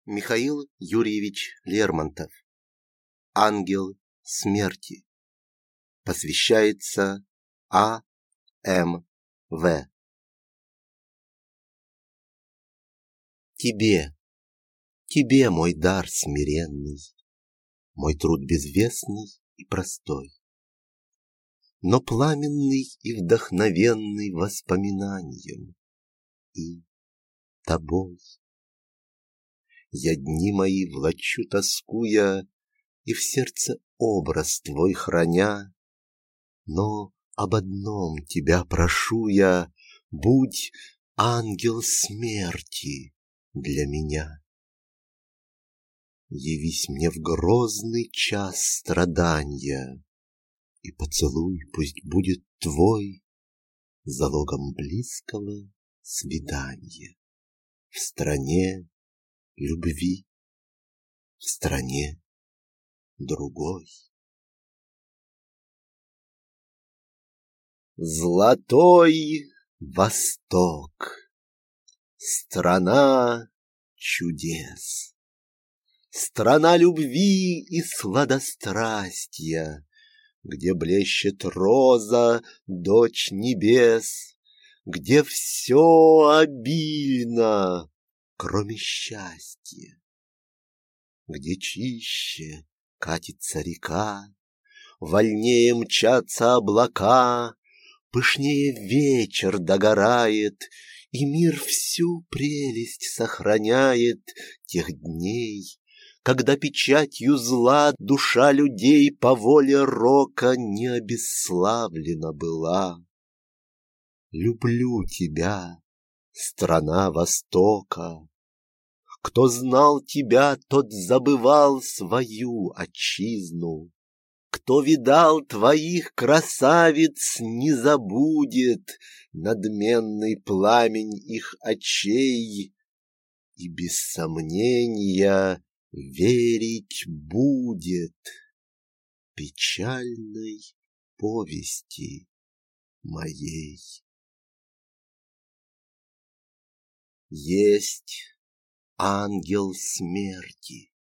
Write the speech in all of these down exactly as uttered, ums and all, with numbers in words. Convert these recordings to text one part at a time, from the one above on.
Михаил Юрьевич Лермонтов. Ангел смерти. Посвящается А М В Тебе, тебе мой дар смиренный, мой труд безвестный и простой, но пламенный и вдохновенный воспоминанием и тобой. Я дни мои влачу тоскуя и в сердце образ твой храня, но об одном тебя прошу я: будь ангел смерти для меня. Явись мне в грозный час страданья, и поцелуй пусть будет твой залогом близкого свидания в стране любви, в стране другой. Золотой Восток, страна чудес, страна любви и сладострастья, где блещет роза, дочь небес, где все обильно, кроме счастья, где чище катится река, вольнее мчатся облака, пышнее вечер догорает, и мир всю прелесть сохраняет тех дней, когда печатью зла душа людей по воле рока не обесславлена была. Люблю тебя, страна Востока. Кто знал тебя, тот забывал свою отчизну. Кто видал твоих красавиц, не забудет надменный пламень их очей, и без сомнения верить будет печальной повести моей. Есть ангел смерти.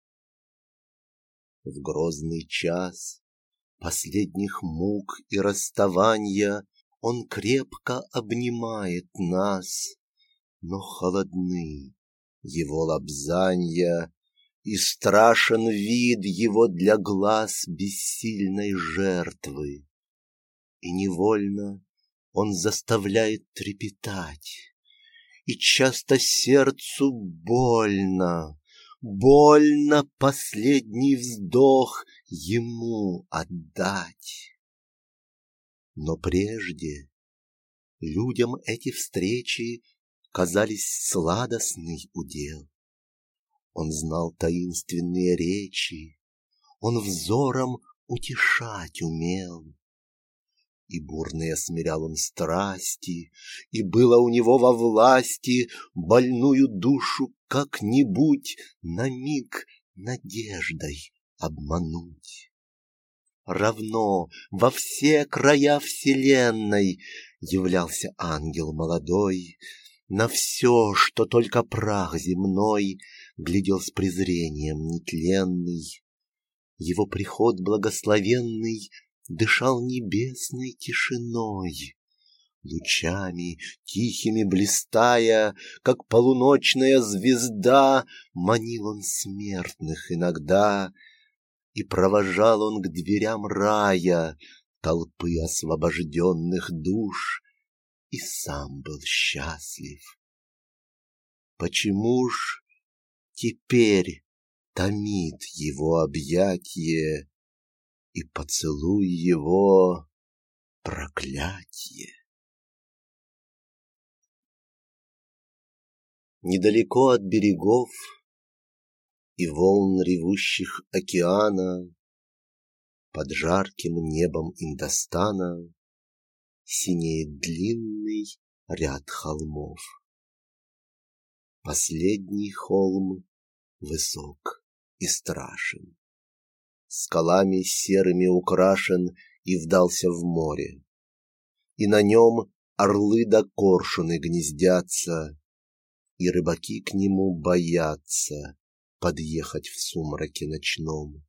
В грозный час последних мук и расставания он крепко обнимает нас, но холодны его лобзанья, и страшен вид его для глаз бессильной жертвы, и невольно он заставляет трепетать, и часто сердцу больно, больно последний вздох ему отдать. Но прежде людям эти встречи казались сладостный удел. Он знал таинственные речи, он взором утешать умел. И бурные смирял он страсти, и было у него во власти больную душу как-нибудь на миг надеждой обмануть. Равно во все края вселенной являлся ангел молодой, на все, что только прах земной, глядел с презрением нетленный. Его приход благословенный дышал небесной тишиной, лучами тихими блистая, как полуночная звезда, манил он смертных иногда, и провожал он к дверям рая толпы освобожденных душ, и сам был счастлив. Почему ж теперь томит его объятие и поцелуй его проклятие? Недалеко от берегов и волн ревущих океана, под жарким небом Индостана синеет длинный ряд холмов. Последний холм высок и страшен, скалами серыми украшен и вдался в море, и на нем орлы да коршуны гнездятся, и рыбаки к нему боятся подъехать в сумраке ночном.